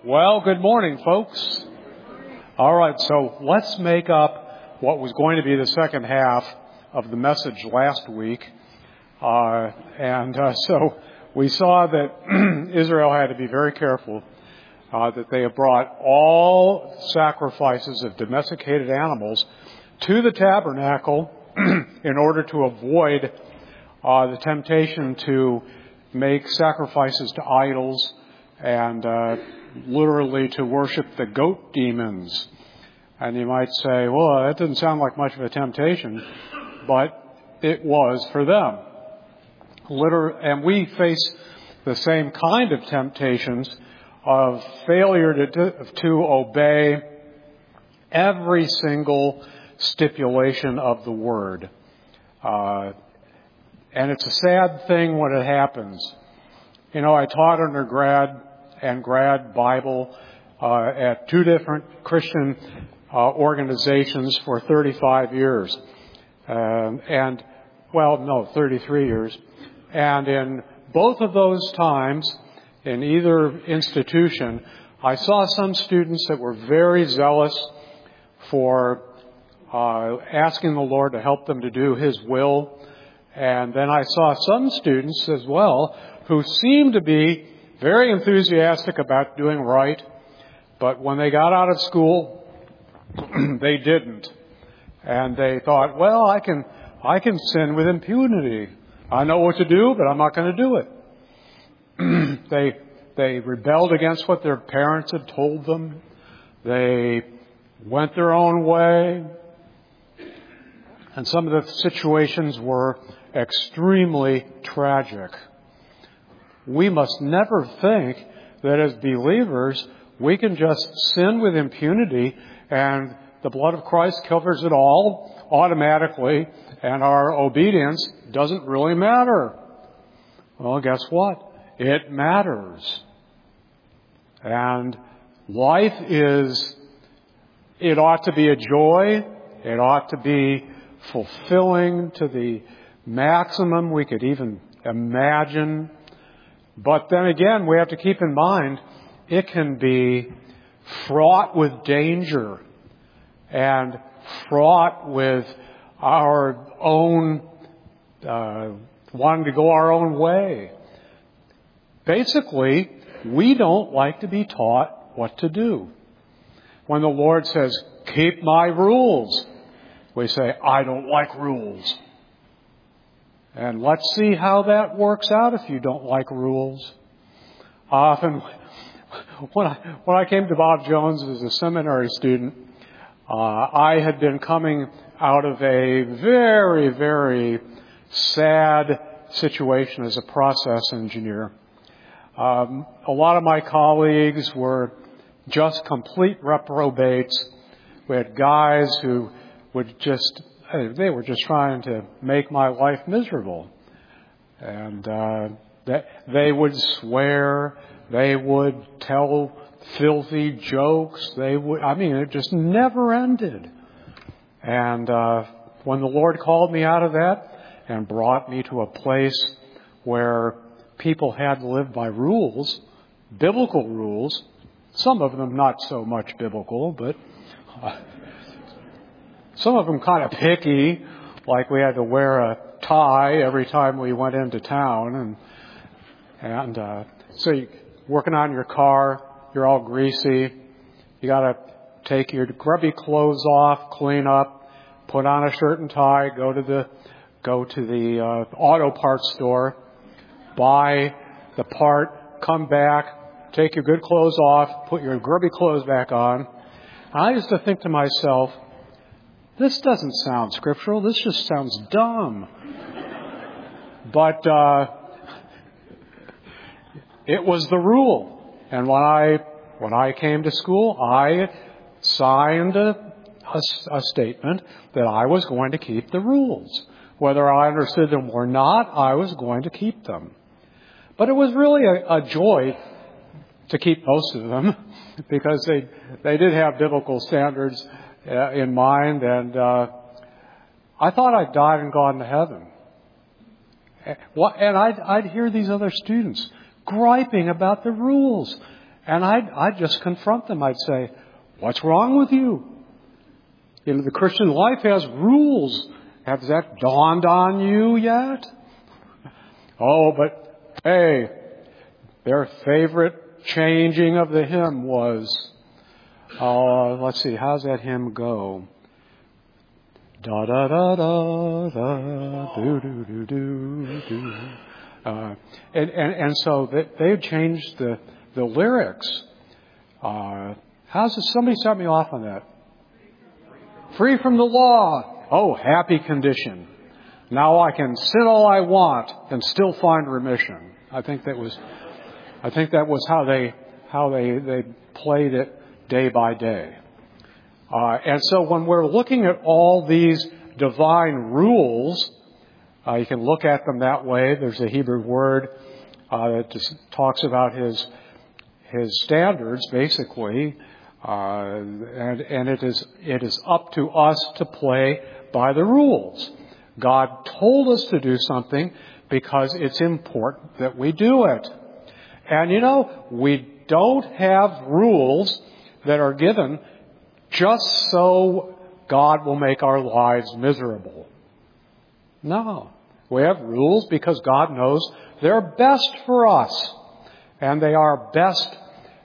Well, good morning, folks. All right, so let's make up what was going to be the second half of the message last week. So we saw that Israel had to be very careful that they have brought all sacrifices of domesticated animals to the tabernacle in order to avoid the temptation to make sacrifices to idols and literally to worship the goat demons. And you might say, well, that doesn't sound like much of a temptation, but it was for them. And we face the same kind of temptations of failure to obey every single stipulation of the Word. And it's a sad thing when it happens. You know, I taught undergrad and grad Bible at two different Christian organizations for 35 years. 33 years. And in both of those times, in either institution, I saw some students that were very zealous for asking the Lord to help them to do His will. And then I saw some students as well who seemed to be very enthusiastic about doing right, but when they got out of school, they didn't. And they thought, well, I can sin with impunity. I know what to do, but I'm not going to do it. They rebelled against what their parents had told them. They went their own way. And some of the situations were extremely tragic. We must never think that as believers, we can just sin with impunity and the blood of Christ covers it all automatically and our obedience doesn't really matter. Well, guess what? It matters. And life it ought to be a joy. It ought to be fulfilling to the maximum we could even imagine. But then again, we have to keep in mind, it can be fraught with danger and fraught with our own, wanting to go our own way. Basically, we don't like to be taught what to do. When the Lord says, keep my rules, we say, I don't like rules. And let's see how that works out if you don't like rules. Often, when I came to Bob Jones as a seminary student, I had been coming out of a very, very sad situation as a process engineer. A lot of my colleagues were just complete reprobates. We had guys who they were just trying to make my life miserable. And they would swear, they would tell filthy jokes, it just never ended. And when the Lord called me out of that and brought me to a place where people had to live by rules, biblical rules, some of them not so much biblical, but some of them kind of picky, like we had to wear a tie every time we went into town. And so you're working on your car, you're all greasy. You got to take your grubby clothes off, clean up, put on a shirt and tie, go to the auto parts store, buy the part, come back, take your good clothes off, put your grubby clothes back on. And I used to think to myself, this doesn't sound scriptural. This just sounds dumb. But it was the rule. And when I came to school, I signed a statement that I was going to keep the rules. Whether I understood them or not, I was going to keep them. But it was really a joy to keep most of them because they did have biblical standards in mind, and I thought I'd died and gone to heaven. And I'd hear these other students griping about the rules. And I'd just confront them. I'd say, what's wrong with you? You know, the Christian life has rules. Has that dawned on you yet? Oh, but hey, their favorite changing of the hymn was, let's see, how's that hymn go? Da da da da da do do do do do. And so they changed the lyrics. How's it? Somebody start me off on that. Free from the law. Oh, happy condition. Now I can sin all I want and still find remission. I think that was how they played it day by day. And so when we're looking at all these divine rules, you can look at them that way. There's a Hebrew word that just talks about his standards, basically, and it is up to us to play by the rules. God told us to do something because it's important that we do it. And you know, we don't have rules that are given just so God will make our lives miserable. No. We have rules because God knows they're best for us. And they are best,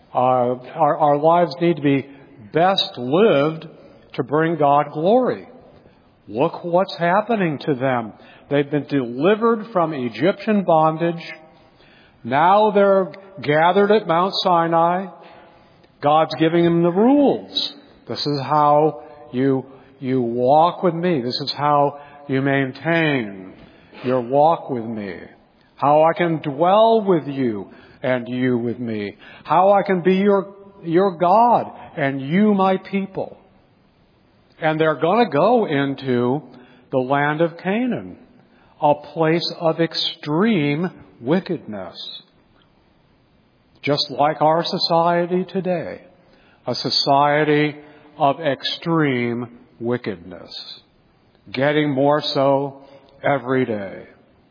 our lives need to be best lived to bring God glory. Look what's happening to them. They've been delivered from Egyptian bondage. Now they're gathered at Mount Sinai. God's giving them the rules. This is how you walk with me. This is how you maintain your walk with me. How I can dwell with you and you with me. How I can be your God and you my people. And they're going to go into the land of Canaan, a place of extreme wickedness. Just like our society today, a society of extreme wickedness, getting more so every day.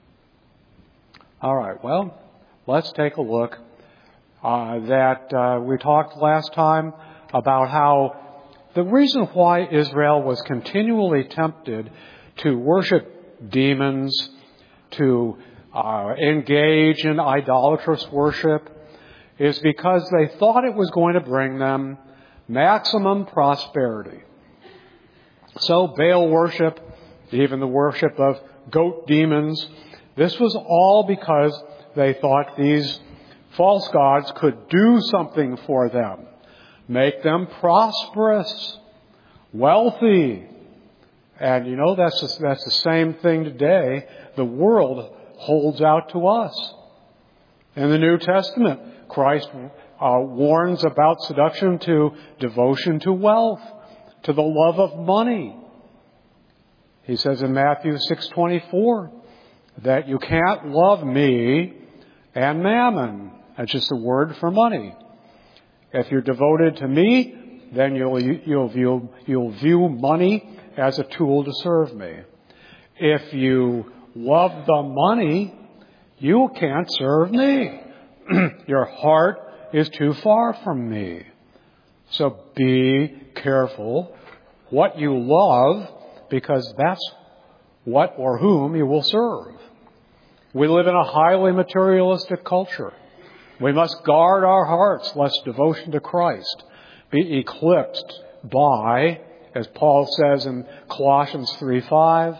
All right, well, let's take a look. We talked last time about how the reason why Israel was continually tempted to worship demons, to engage in idolatrous worship, is because they thought it was going to bring them maximum prosperity. So Baal worship, even the worship of goat demons, this was all because they thought these false gods could do something for them, make them prosperous, wealthy. And you know, that's the same thing today the world holds out to us. In the New Testament, Christ warns about seduction to devotion to wealth, to the love of money. He says in Matthew 6:24 that you can't love me and mammon. That's just a word for money. If you're devoted to me, then you'll view money as a tool to serve me. If you love the money, you can't serve me. Your heart is too far from me. So be careful what you love, because that's what or whom you will serve. We live in a highly materialistic culture. We must guard our hearts lest devotion to Christ be eclipsed by, as Paul says in Colossians 3:5,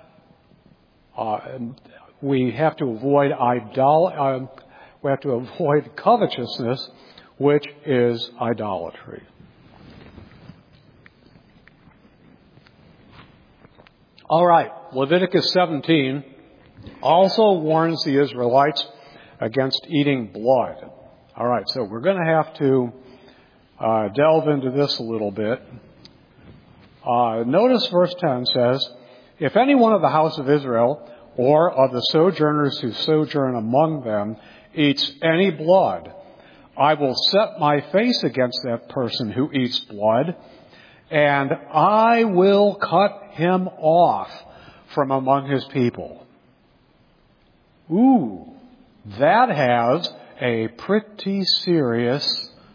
we have to avoid covetousness, which is idolatry. All right, Leviticus 17 also warns the Israelites against eating blood. All right, so we're going to have to delve into this a little bit. Notice verse 10 says, if any one of the house of Israel or of the sojourners who sojourn among them eats any blood, I will set my face against that person who eats blood, and I will cut him off from among his people. Ooh, that has a pretty serious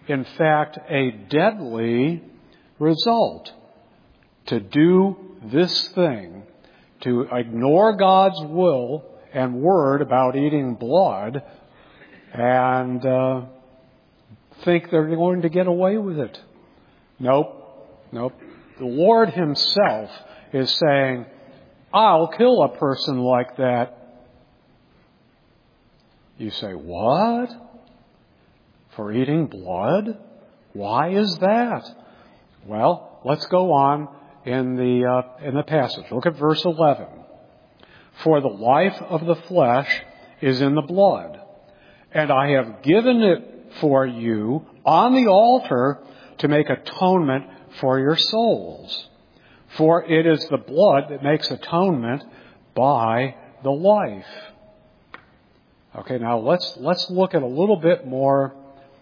in fact, a deadly result. To do this thing, to ignore God's will and word about eating blood and think they're going to get away with it. Nope. The Lord Himself is saying, I'll kill a person like that. You say, what? For eating blood? Why is that? Well, let's go on in the passage. Look at verse 11. For the life of the flesh is in the blood, and I have given it for you on the altar to make atonement for your souls. For it is the blood that makes atonement by the life. Okay, now let's look at a little bit more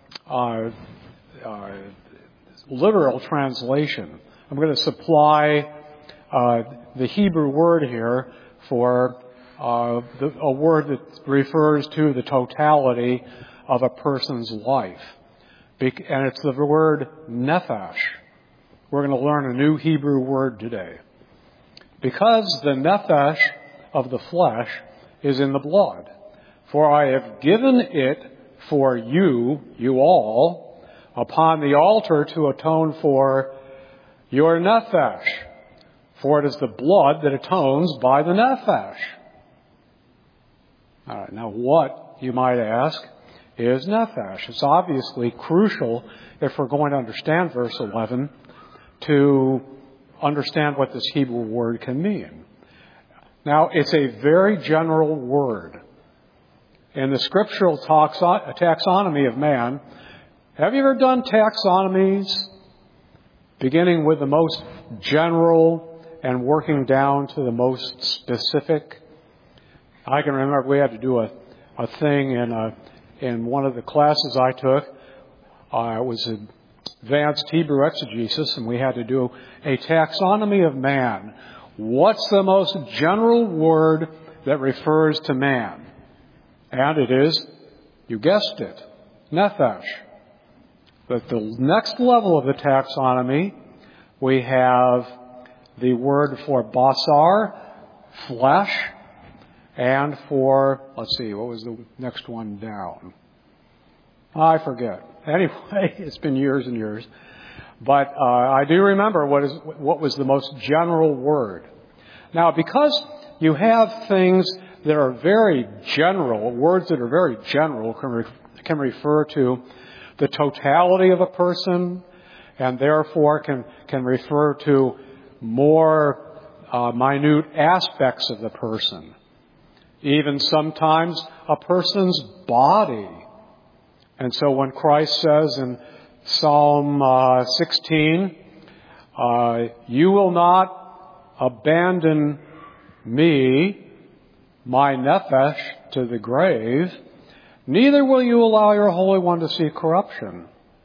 literal translation. I'm going to supply the Hebrew word here for a word that refers to the totality of a person's life. And it's the word nephesh. We're going to learn a new Hebrew word today. Because the nephesh of the flesh is in the blood. For I have given it for you all, upon the altar to atone for your nephesh. For it is the blood that atones by the nephesh. All right, now what, you might ask, is nephesh? It's obviously crucial, if we're going to understand verse 11, to understand what this Hebrew word can mean. Now, it's a very general word. In the scriptural taxonomy of man, have you ever done taxonomies beginning with the most general and working down to the most specific? I can remember we had to do a thing in one of the classes I took. It was advanced Hebrew exegesis, and we had to do a taxonomy of man. What's the most general word that refers to man? And it is, you guessed it, nephesh. But the next level of the taxonomy, we have the word for basar, flesh, and for, let's see, what was the next one down? I forget. Anyway, it's been years and years. But I do remember what was the most general word. Now, because you have things that are very general, words that are very general can refer to the totality of a person, and therefore can refer to more minute aspects of the person. Even sometimes a person's body. And so when Christ says in Psalm 16, you will not abandon me, my nephesh, to the grave, neither will you allow your Holy One to see corruption.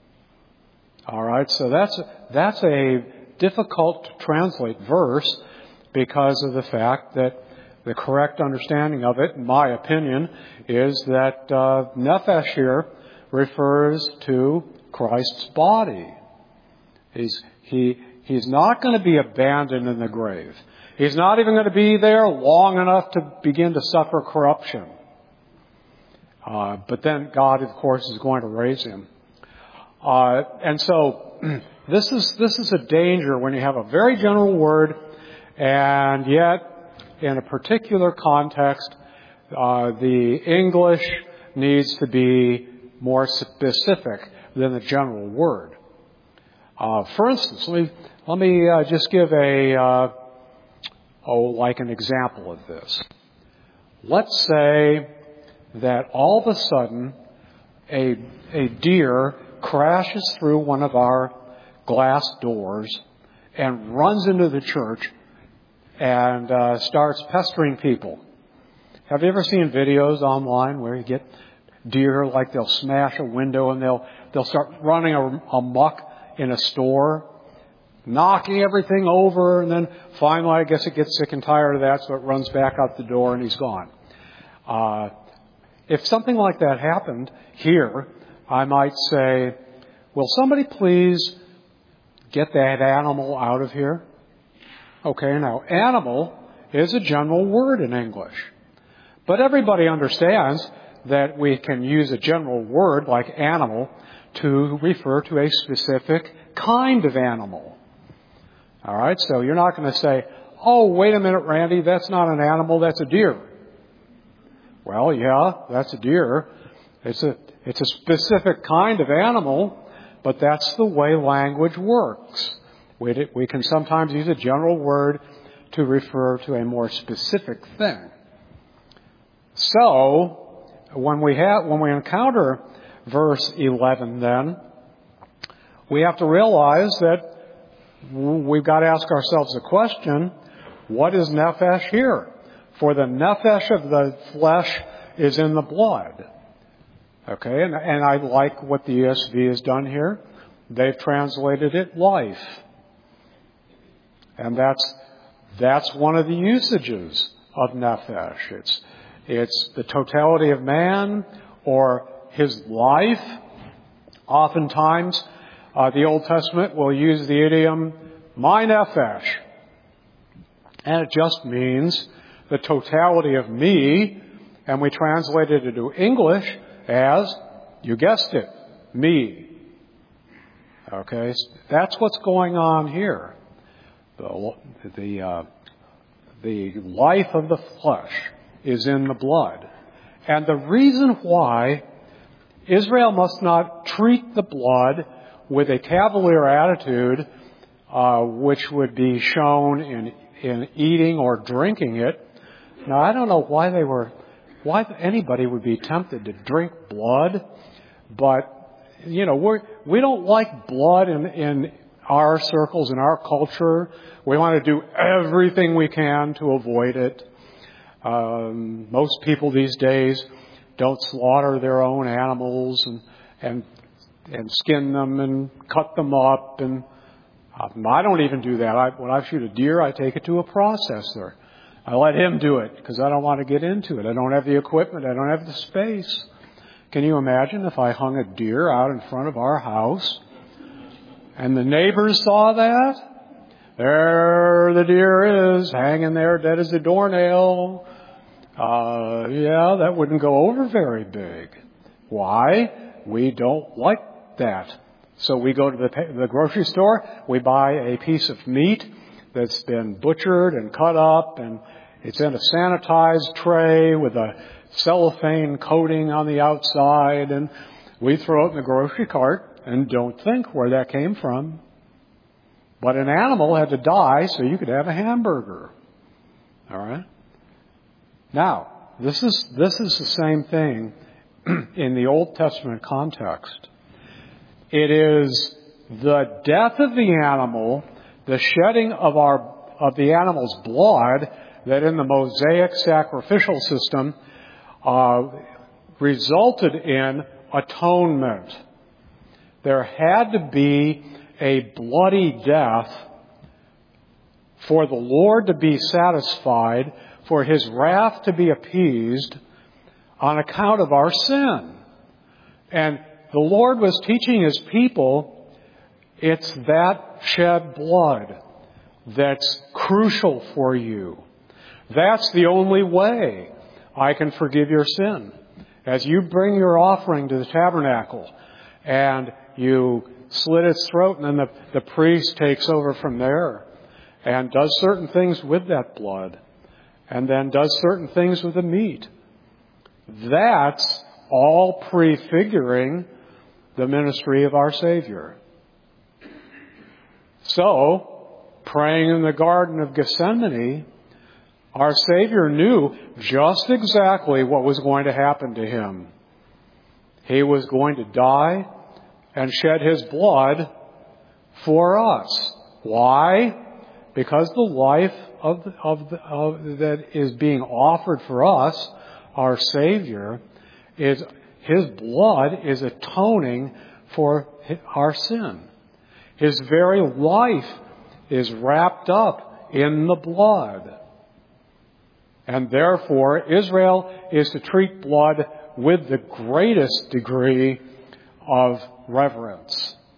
All right, so that's a difficult to translate verse because of the fact that the correct understanding of it, in my opinion, is that nephesh here refers to Christ's body. He's not going to be abandoned in the grave. He's not even going to be there long enough to begin to suffer corruption. But then God, of course, is going to raise him. And so this is a danger when you have a very general word, and yet in a particular context, the English needs to be more specific than the general word. For instance, let me just give an example of this. Let's say that all of a sudden a deer crashes through one of our glass doors and runs into the church and starts pestering people. Have you ever seen videos online where you get deer, like they'll smash a window and they'll start running amok in a store, knocking everything over, and then finally, I guess it gets sick and tired of that, so it runs back out the door and he's gone. If something like that happened here, I might say, will somebody please get that animal out of here? Okay, now animal is a general word in English. But everybody understands that we can use a general word like animal to refer to a specific kind of animal. All right, so you're not going to say, oh, wait a minute, Randy, that's not an animal, that's a deer. Well, yeah, that's a deer. It's a specific kind of animal, but that's the way language works. We can sometimes use a general word to refer to a more specific thing. So, when we encounter verse 11 then, we have to realize that we've got to ask ourselves the question, what is nephesh here? For the nephesh of the flesh is in the blood. Okay, and I like what the ESV has done here. They've translated it life. And that's one of the usages of nephesh. It's the totality of man or his life. Oftentimes, the Old Testament will use the idiom, my nephesh. And it just means the totality of me, and we translate it into English as, you guessed it, me. Okay, that's what's going on here. The life of the flesh is in the blood. And the reason why Israel must not treat the blood with a cavalier attitude, which would be shown in eating or drinking it. Now, I don't know why anybody would be tempted to drink blood, but, we don't like blood in our circles, in our culture. We want to do everything we can to avoid it. Most people these days don't slaughter their own animals and skin them and cut them up. And I don't even do that. When I shoot a deer, I take it to a processor. I let him do it because I don't want to get into it. I don't have the equipment. I don't have the space. Can you imagine if I hung a deer out in front of our house and the neighbors saw that? There the deer is, hanging there dead as a doornail. That wouldn't go over very big. Why? We don't like that. So we go to the grocery store, we buy a piece of meat that's been butchered and cut up, and it's in a sanitized tray with a cellophane coating on the outside, and we throw it in the grocery cart and don't think where that came from. But an animal had to die so you could have a hamburger. All right? Now, this is the same thing in the Old Testament context. It is the death of the animal, the shedding of the animal's blood, that in the Mosaic sacrificial system resulted in atonement. There had to be a bloody death for the Lord to be satisfied, for His wrath to be appeased on account of our sin. And the Lord was teaching His people, it's that shed blood that's crucial for you. That's the only way I can forgive your sin. As you bring your offering to the tabernacle and you slit its throat, and then the priest takes over from there and does certain things with that blood and then does certain things with the meat. That's all prefiguring the ministry of our Savior. So, praying in the Garden of Gethsemane, our Savior knew just exactly what was going to happen to Him. He was going to die and shed His blood for us. Why? Because the life that is being offered for us, our Savior, is His blood is atoning for our sin. His very life is wrapped up in the blood. And therefore, Israel is to treat blood with the greatest degree of reverence.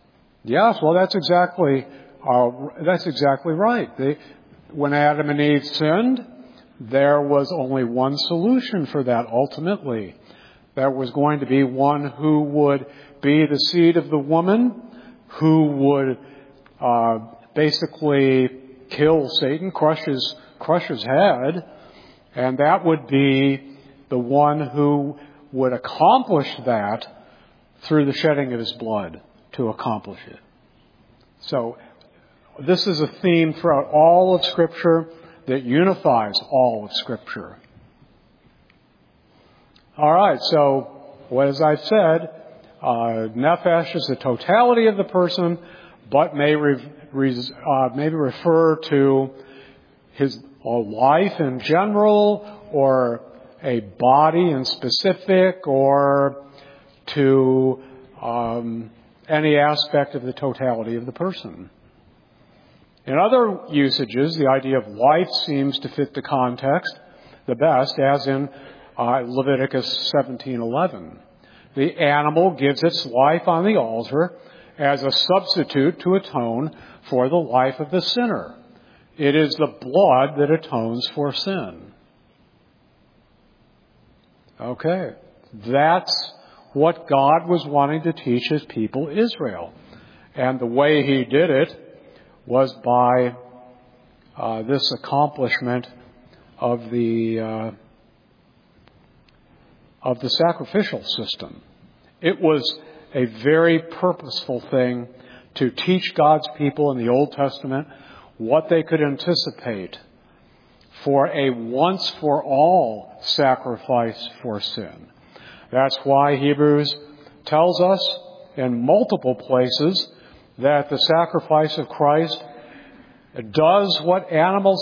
Yes, well, that's exactly right. When Adam and Eve sinned, there was only one solution for that ultimately. There was going to be one who would be the seed of the woman, who would basically kill Satan, crush his head, and that would be the one who would accomplish that through the shedding of his blood to accomplish it. So this is a theme throughout all of Scripture that unifies all of Scripture. All right, so as I've said, nephesh is the totality of the person, but may refer to his life in general, or a body in specific, or to any aspect of the totality of the person. In other usages, the idea of life seems to fit the context the best, as in Leviticus 17:11. The animal gives its life on the altar as a substitute to atone for the life of the sinner. It is the blood that atones for sin. Okay, that's what God was wanting to teach His people Israel. And the way He did it was by this accomplishment of the sacrificial system. It was a very purposeful thing to teach God's people in the Old Testament what they could anticipate for a once-for-all sacrifice for sin. That's why Hebrews tells us in multiple places that the sacrifice of Christ does what animal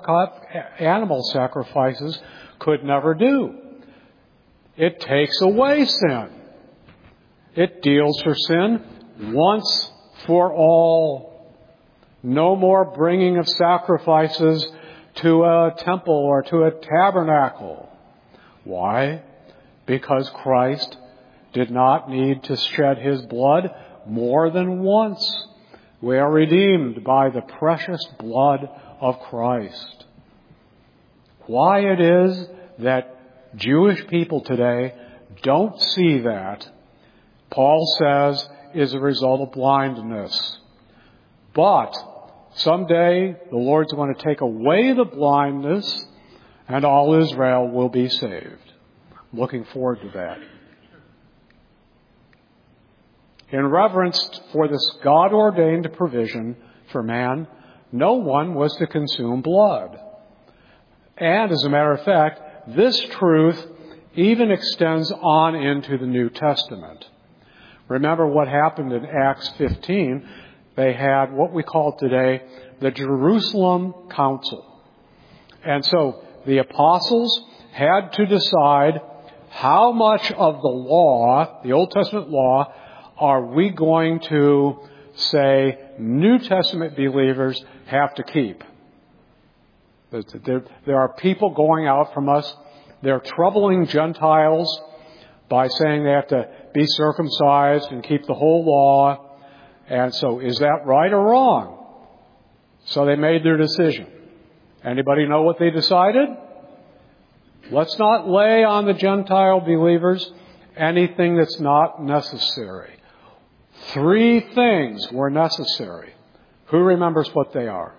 sacrifices could never do. It takes away sin. It deals for sin once for all. No more bringing of sacrifices to a temple or to a tabernacle. Why? Because Christ did not need to shed His blood more than once. We are redeemed by the precious blood of Christ. Why it is that Jewish people today don't see that, Paul says, is a result of blindness. But someday the Lord's going to take away the blindness and all Israel will be saved. Looking forward to that. In reverence for this God-ordained provision for man, no one was to consume blood. And as a matter of fact, this truth even extends on into the New Testament. Remember what happened in Acts 15. They had what we call today the Jerusalem Council. And so the apostles had to decide how much of the law, the Old Testament law, are we going to say New Testament believers have to keep. There are people going out from us. They're troubling Gentiles by saying they have to be circumcised and keep the whole law. And so is that right or wrong? So they made their decision. Anybody know what they decided? Let's not lay on the Gentile believers anything that's not necessary. 3 things were necessary. Who remembers what they are?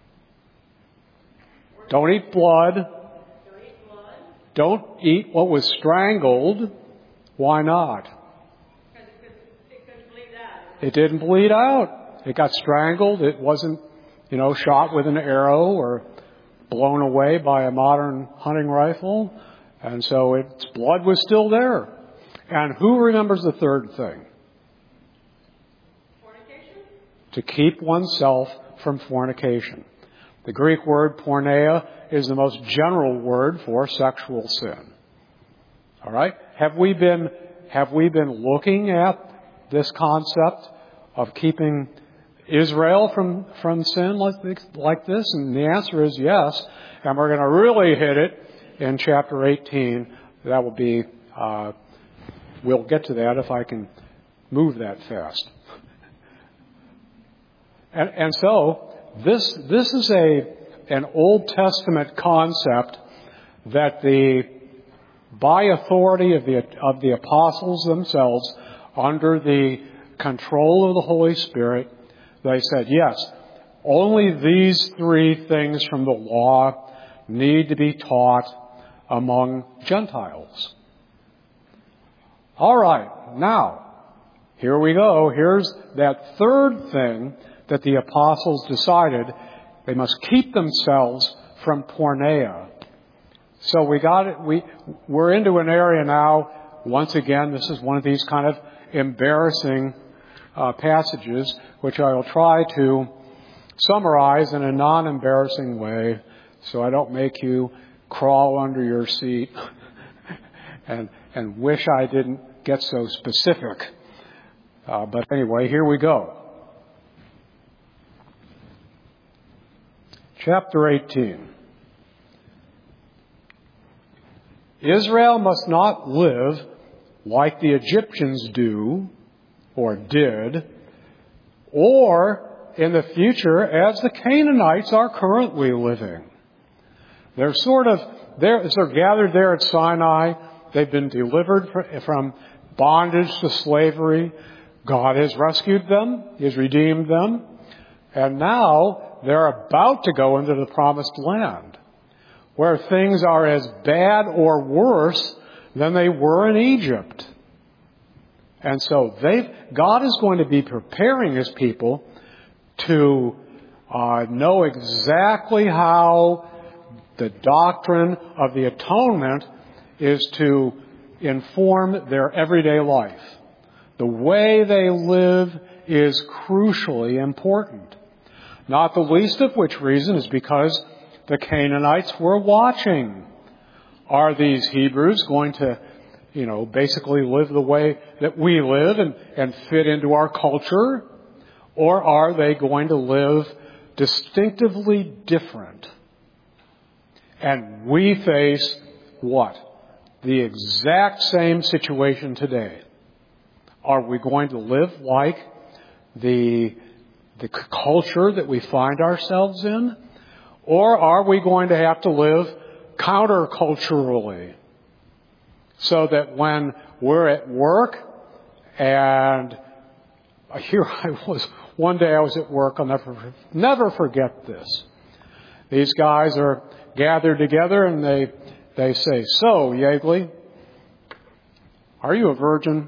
Don't eat blood. Don't eat what was strangled. Why not? Because it couldn't bleed out. It didn't bleed out. It got strangled. It wasn't, shot with an arrow or blown away by a modern hunting rifle. And so its blood was still there. And who remembers the third thing? Fornication? To keep oneself from fornication. The Greek word porneia is the most general word for sexual sin. All right? Have we been looking at this concept of keeping Israel from sin like this? And the answer is yes. And we're going to really hit it in chapter 18. That will be, we'll get to that if I can move that fast. And so this is an Old Testament concept that by authority of the apostles themselves, under the control of the Holy Spirit, they said, yes, only these three things from the law need to be taught among Gentiles. All right, now, here we go. Here's that third thing that the apostles decided. They must keep themselves from porneia. So we're into an area now, once again, this is one of these kind of embarrassing passages, which I will try to summarize in a non-embarrassing way so I don't make you crawl under your seat and wish I didn't get so specific. But anyway, here we go. Chapter 18. Israel must not live like the Egyptians do, or did, or in the future as the Canaanites are currently living. They're gathered there at Sinai. They've been delivered from bondage to slavery. God has rescued them. He has redeemed them. And now they're about to go into the promised land, where things are as bad or worse than they were in Egypt. And so God is going to be preparing His people to know exactly how the doctrine of the atonement is to inform their everyday life. The way they live is crucially important. Not the least of which reason is because the Canaanites were watching. Are these Hebrews going to, basically live the way that we live and fit into our culture? Or are they going to live distinctively different? And we face what? The exact same situation today. Are we going to live like the culture that we find ourselves in? Or are we going to have to live counterculturally? So that when we're at work and here I was, one day I was at work, I'll never forget this. These guys are gathered together and they say, "So, Yeagley, are you a virgin?"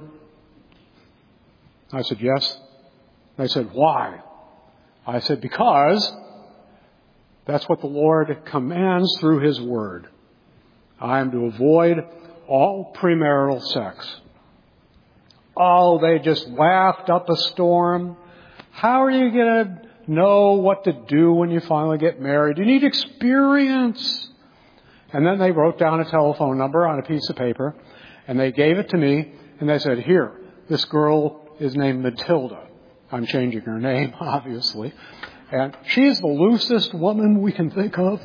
I said, "Yes." They said, "Why?" I said, "Because that's what the Lord commands through His Word. I am to avoid all premarital sex." Oh, they just laughed up a storm. How are you going to know what to do when you finally get married? You need experience. And then they wrote down a telephone number on a piece of paper, and they gave it to me, and they said, "Here, this girl is named Matilda." I'm changing her name, obviously. And she's the loosest woman we can think of.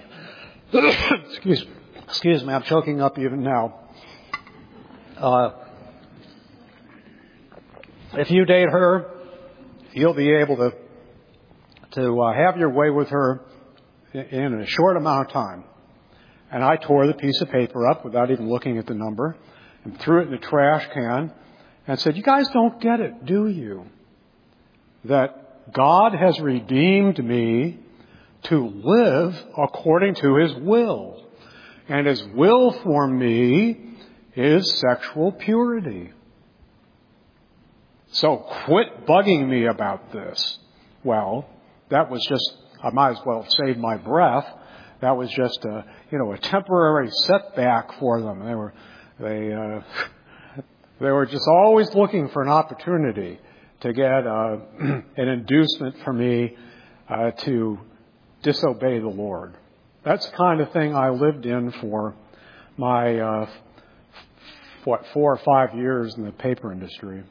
Excuse me, I'm choking up even now. If you date her, you'll be able to have your way with her in a short amount of time. And I tore the piece of paper up without even looking at the number and threw it in the trash can and said, "You guys don't get it, do you? That God has redeemed me to live according to His will. And His will for me is sexual purity. So quit bugging me about this." Well, that was just, I might as well save my breath. That was just a temporary setback for them. They were just always looking for an opportunity to get an inducement for me to disobey the Lord. That's the kind of thing I lived in for my 4 or 5 years in the paper industry.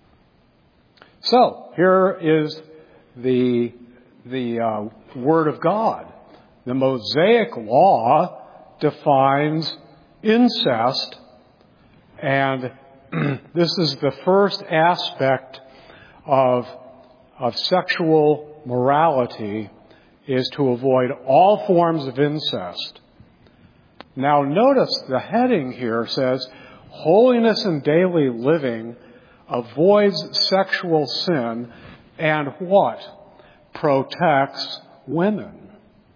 So here is the Word of God. The Mosaic Law defines incest, and this is the first aspect of sexual morality is to avoid all forms of incest. Now notice the heading here says, holiness in daily living avoids sexual sin and what? Protects women.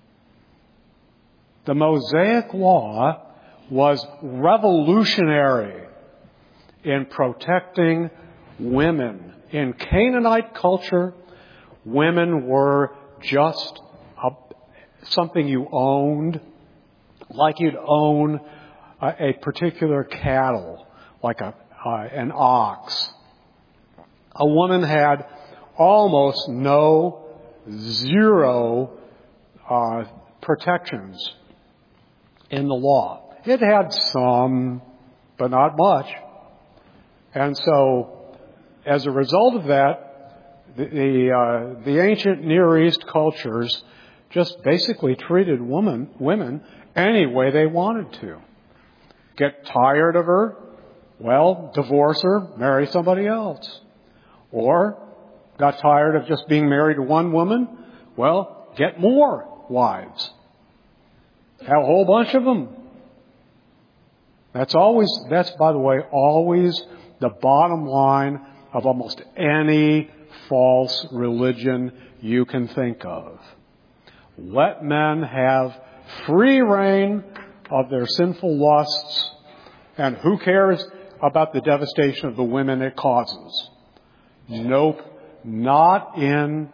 The Mosaic Law was revolutionary in protecting women. In Canaanite culture, women were just something you owned, like you'd own a particular cattle, like an ox. A woman had almost zero protections in the law. It had some, but not much. And so, as a result of that, the ancient Near East cultures just basically treated women any way they wanted to. Get tired of her? Well, divorce her, marry somebody else. Or, got tired of just being married to one woman? Well, get more wives. Have a whole bunch of them. That's, by the way, always the bottom line of almost any false religion you can think of. Let men have free reign of their sinful lusts, and who cares about the devastation of the women it causes? Nope, not in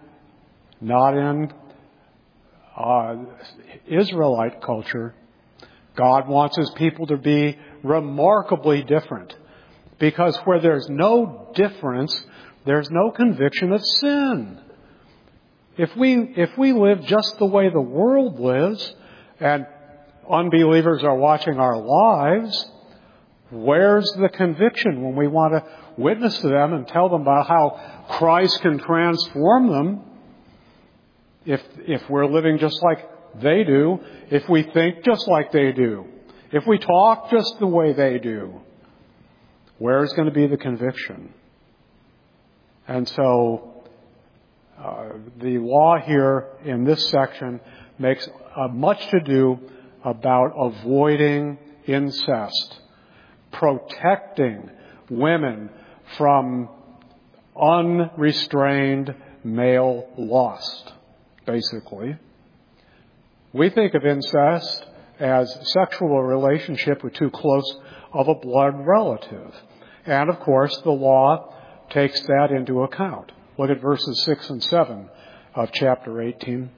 Israelite culture. God wants His people to be remarkably different. Because where there's no difference, there's no conviction of sin. If we live just the way the world lives, and unbelievers are watching our lives, where's the conviction when we want to witness to them and tell them about how Christ can transform them? If we're living just like they do, if we think just like they do, if we talk just the way they do, where's going to be the conviction? And so the law here in this section makes much to do about avoiding incest, protecting women from unrestrained male lust, basically. We think of incest as sexual relationship with too close of a blood relative. And of course, the law takes that into account. Look at verses 6 and 7 of chapter 18.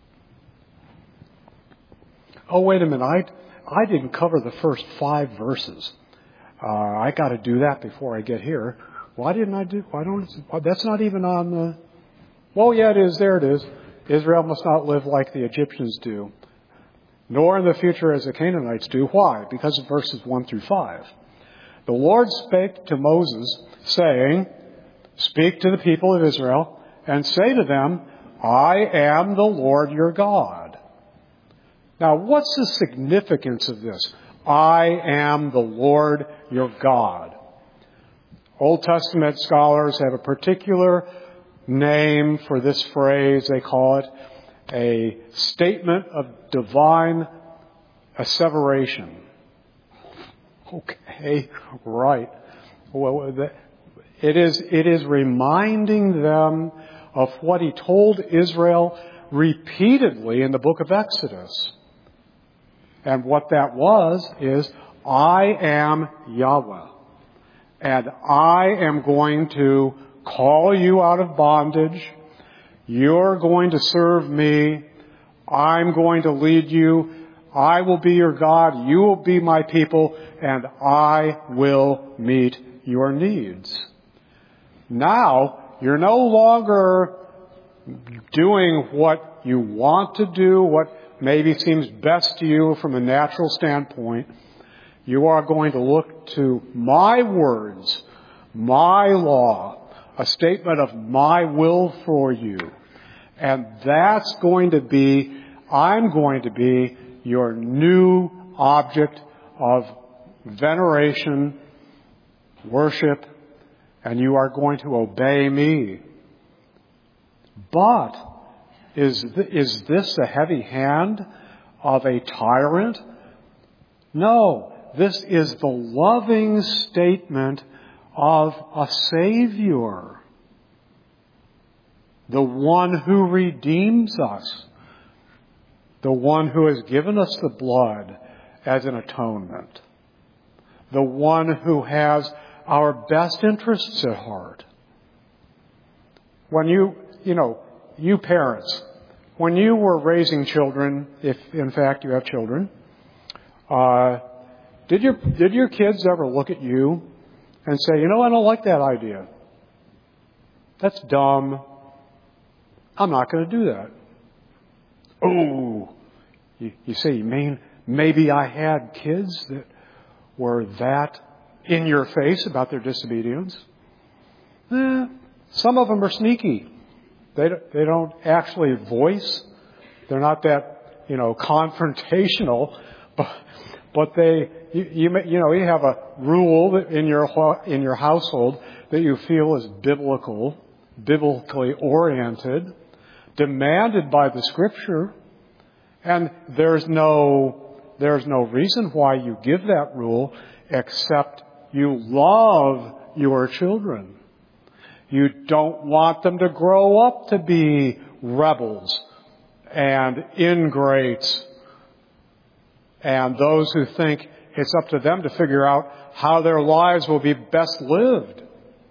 Oh, wait a minute. I didn't cover the first 5 verses. I got to do that before I get here. Why don't, that's not even on the, well, yeah, it is. There it is. Israel must not live like the Egyptians do, nor in the future as the Canaanites do. Why? Because of verses 1 through 5. The Lord spake to Moses, saying, speak to the people of Israel, and say to them, I am the Lord your God. Now, what's the significance of this? I am the Lord your God. Old Testament scholars have a particular name for this phrase. They call it a statement of divine asseveration. Okay, right. Well, it is reminding them of what He told Israel repeatedly in the book of Exodus. And what that was is, I am Yahweh. And I am going to call you out of bondage. You're going to serve me. I'm going to lead you. I will be your God. You will be my people. And I will meet your needs. Now, you're no longer doing what you want to do, what maybe seems best to you from a natural standpoint. You are going to look to my words, my law, a statement of my will for you. And that's going to be, I'm going to be your new object of veneration, worship, and you are going to obey me. But Is this the heavy hand of a tyrant? No, this is the loving statement of a Savior, the one who redeems us, the one who has given us the blood as an atonement, the one who has our best interests at heart. When you parents, when you were raising children, if in fact you have children, did your kids ever look at you and say, I don't like that idea. That's dumb. I'm not going to do that. Oh, you say, you mean maybe I had kids that were that in your face about their disobedience? Some of them are sneaky. They don't actually voice. They're not that, confrontational, but you have a rule in your household that you feel is biblically oriented, demanded by the Scripture, and there's no reason why you give that rule except you love your children. You don't want them to grow up to be rebels and ingrates and those who think it's up to them to figure out how their lives will be best lived.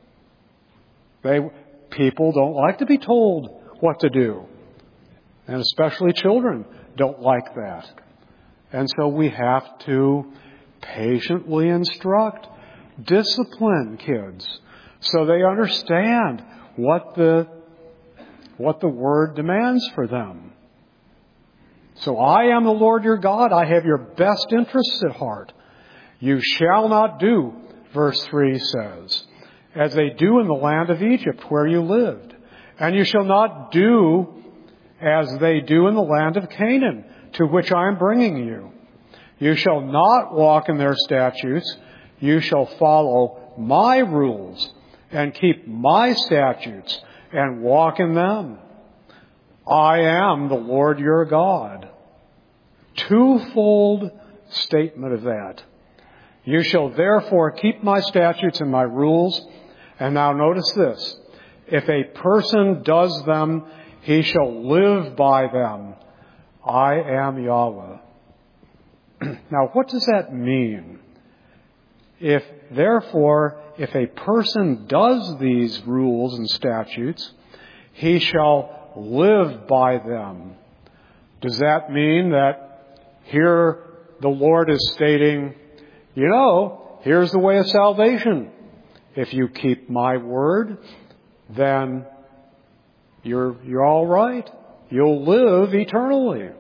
People don't like to be told what to do. And especially children don't like that. And so we have to patiently instruct, discipline kids so they understand what the Word demands for them. So I am the Lord your God. I have your best interests at heart. You shall not do, verse 3 says, as they do in the land of Egypt where you lived. And you shall not do as they do in the land of Canaan, to which I am bringing you. You shall not walk in their statutes. You shall follow my rules and keep my statutes and walk in them. I am the Lord your God. Twofold statement of that. You shall therefore keep my statutes and my rules. And now notice this. If a person does them, he shall live by them. I am Yahweh. Now, what does that mean? If a person does these rules and statutes, he shall live by them. Does that mean that here the Lord is stating, here's the way of salvation. If you keep my word, then you're all right. You'll live eternally.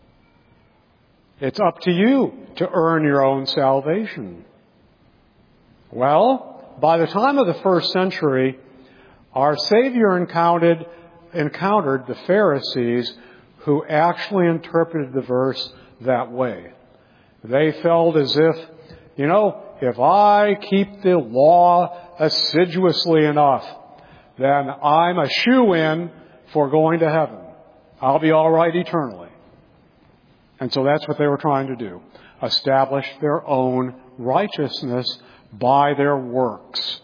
It's up to you to earn your own salvation. Well, by the time of the first century, our Savior encountered the Pharisees who actually interpreted the verse that way. They felt as if, if I keep the law assiduously enough, then I'm a shoo-in for going to heaven. I'll be all right eternally. And so that's what they were trying to do. Establish their own righteousness by their works.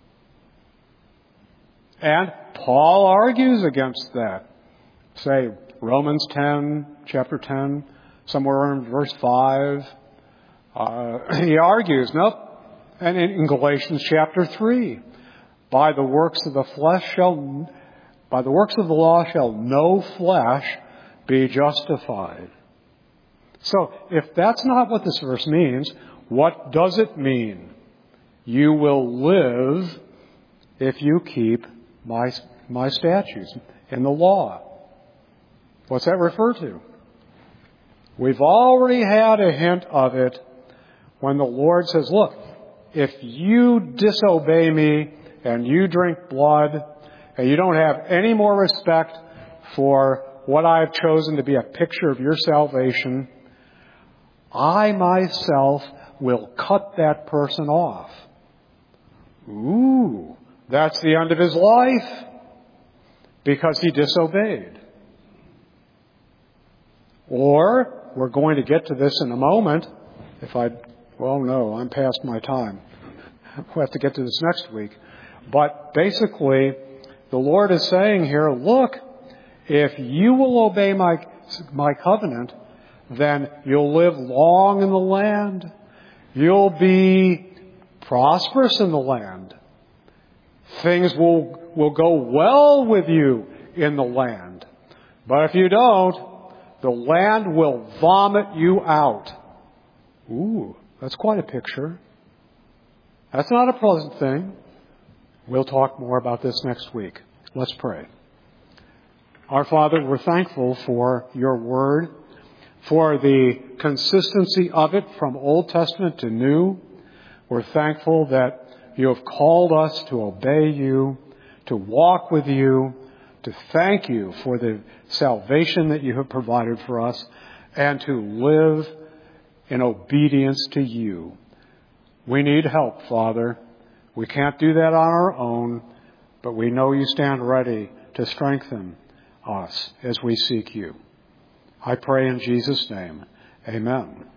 And Paul argues against that. Say, Romans 10, chapter 10, somewhere in verse 5. He argues, nope. And in Galatians chapter 3, by the works of the law shall no flesh be justified. So, if that's not what this verse means, what does it mean? You will live if you keep my statutes in the law. What's that refer to? We've already had a hint of it when the Lord says, look, if you disobey me and you drink blood and you don't have any more respect for what I've chosen to be a picture of your salvation, I myself will cut that person off. That's the end of his life because he disobeyed. Or we're going to get to this in a moment. No, I'm past my time. We'll have to get to this next week. But basically, the Lord is saying here, look, if you will obey my covenant, then you'll live long in the land. You'll be prosperous in the land. Things will go well with you in the land. But if you don't, the land will vomit you out. Ooh, that's quite a picture. That's not a pleasant thing. We'll talk more about this next week. Let's pray. Our Father, we're thankful for your word, for the consistency of it from Old Testament to New. We're thankful that you have called us to obey you, to walk with you, to thank you for the salvation that you have provided for us, and to live in obedience to you. We need help, Father. We can't do that on our own, but we know you stand ready to strengthen us as we seek you. I pray in Jesus' name. Amen.